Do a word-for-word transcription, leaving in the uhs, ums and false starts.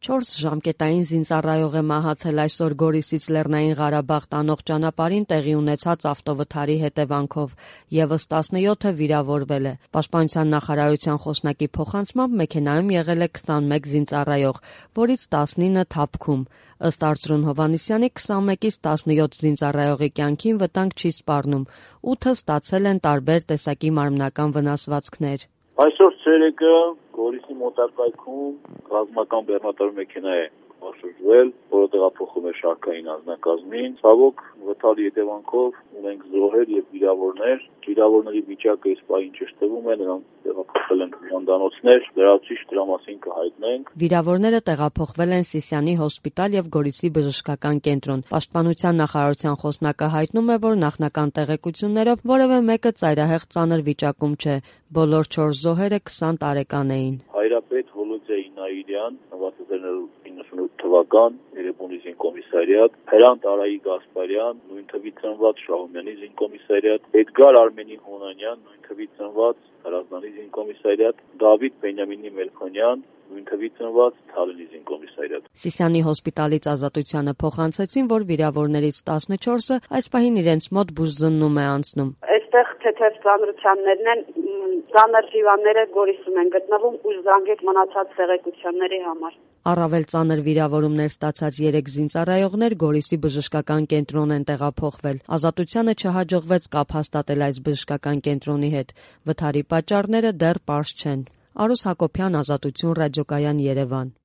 Չորս ժամկետային զինծառայող է մահացել այսօր Գորիսից Լեռնային Ղարաբաղ տանող ճանապարհին տեղի ունեցած ավտովթարի հետևանքով, ևս տասնյոթը վիրավորվել է։ Պաշտպանության նախարարության խոսնակի փոխանցմամբ մեքենայում եղել է քսանմեկ զինծառայող, որից տասնինը թափքում։ Ըստ Արծրուն Հովհաննիսյանի քսանմեկից տասնյոթ զինծառայողի կյանքին վտանգ չի սպառնում, ութը ստացել են տարբեր տեսակի մարմնական վնասվածքներ։ Այսօր ցերեկը Գորիսի մոտակայքում ռազմական բեռնատար մեքենա է շրջվել, որը տեղափոխում է շարքային անձնակազմին։ Ցավոք, վթարի հետևանքով ունենք զոհեր եւ վիրավորներ։ Վիրավորների վիճակը այս պահին ճշտվում է, նրանք տեղափոխվել են հիվանդանոցներ, լրացուցիչ դրա մասին կհայտնենք։ Վիրավորները տեղափոխվել են Սիսիանի հոսպիտալ եւ Գորիսի բժշկական կենտրոն։ Պաշտպանության նախարարության խոսնակը հայտնում է, որ նախնական տեղեկություններով որևէ մեկը ծայրահեղ ծանր վիճակում չէ։ Բոլոր չորս զոհերը քսան տարեկան էին։ Հայրապետ Վոլոդիա Ինայիրյան, իննսունութ թվական, Երևանի զինկոմիսարիատ, Հրանտ Արայի Գասպարյան, նույն թվի ծնված, Շահումյանի զինկոմիսարիատ, Էդգար Արմենի Հոնանյան, նույն թվի ծնված, Հրազդանի զինկոմիսարիատ, Դավիթ Բենյամինի Մելքոնյան, նույն թվի ծնված, Թալենի զինկոմիսարիատ։ Սիսիանի հոսպիտալից Ազատությանը փոխանցեցին, որ վիրավորներից տասնչորսը այս պահին իրենց մոտ բուժզննում է անցնում։ Այստեղ թեթև ծանրությաններն են, ծանր հիվանդները Գորիսում են գտնվում ու զանգեք մնացած տեղեկությունների համար։ Առավել ծանր վիրավորումներ ստացած երեք զինծառայողներ Գորիսի բժշկական կենտրոն են տեղափոխվել։ Ազատությանը չհաջողվեց կապ հաստատել այս բժշկական կենտրոնի հետ։ Վթարի պատճառները դեռ պարզ չեն։ Արուս Հակոբյան, Ազատություն ռադիոկայան, Երևան։